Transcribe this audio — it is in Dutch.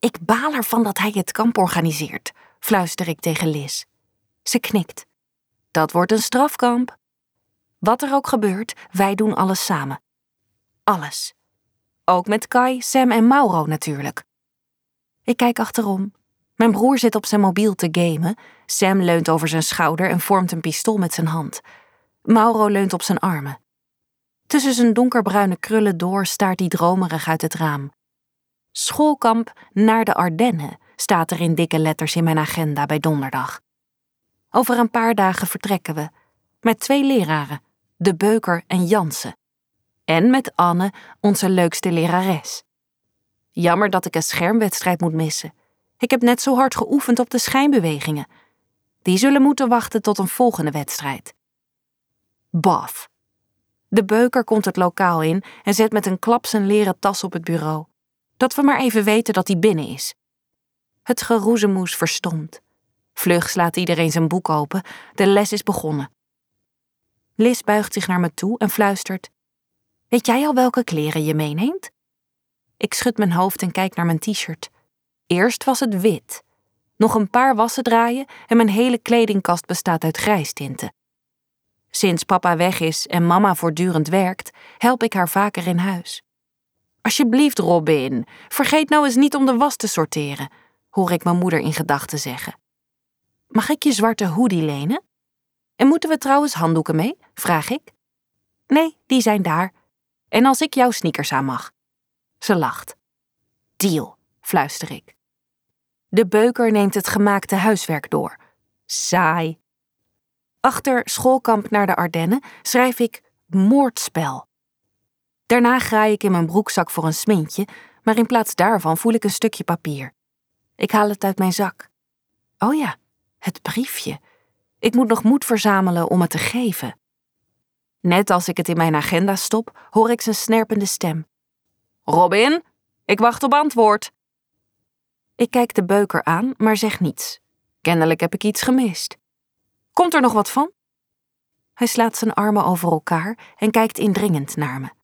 Ik baal ervan dat hij het kamp organiseert, fluister ik tegen Liz. Ze knikt. Dat wordt een strafkamp. Wat er ook gebeurt, wij doen alles samen. Alles. Ook met Kai, Sam en Mauro natuurlijk. Ik kijk achterom. Mijn broer zit op zijn mobiel te gamen. Sam leunt over zijn schouder en vormt een pistool met zijn hand. Mauro leunt op zijn armen. Tussen zijn donkerbruine krullen door staart hij dromerig uit het raam. Schoolkamp naar de Ardennen staat er in dikke letters in mijn agenda bij donderdag. Over een paar dagen vertrekken we. Met 2 leraren, De Beuker en Jansen. En met Anne, onze leukste lerares. Jammer dat ik een schermwedstrijd moet missen. Ik heb net zo hard geoefend op de schijnbewegingen. Die zullen moeten wachten tot een volgende wedstrijd. Baf. De Beuker komt het lokaal in en zet met een klap zijn leren tas op het bureau. Dat we maar even weten dat hij binnen is. Het geroezemoes verstomt. Vlug slaat iedereen zijn boek open. De les is begonnen. Liz buigt zich naar me toe en fluistert. Weet jij al welke kleren je meeneemt? Ik schud mijn hoofd en kijk naar mijn t-shirt. Eerst was het wit. Nog een paar wassen draaien en mijn hele kledingkast bestaat uit grijstinten. Sinds papa weg is en mama voortdurend werkt, help ik haar vaker in huis. Alsjeblieft, Robin, vergeet nou eens niet om de was te sorteren, hoor ik mijn moeder in gedachten zeggen. Mag ik je zwarte hoodie lenen? En moeten we trouwens handdoeken mee? Vraag ik. Nee, die zijn daar. En als ik jouw sneakers aan mag? Ze lacht. Deal, fluister ik. De Beuker neemt het gemaakte huiswerk door. Saai. Achter Schoolkamp naar de Ardennen schrijf ik moordspel. Daarna graai ik in mijn broekzak voor een smintje, maar in plaats daarvan voel ik een stukje papier. Ik haal het uit mijn zak. Oh ja, het briefje. Ik moet nog moed verzamelen om het te geven. Net als ik het in mijn agenda stop, hoor ik zijn snerpende stem. Robin, ik wacht op antwoord. Ik kijk de Beuker aan, maar zeg niets. Kennelijk heb ik iets gemist. Komt er nog wat van? Hij slaat zijn armen over elkaar en kijkt indringend naar me.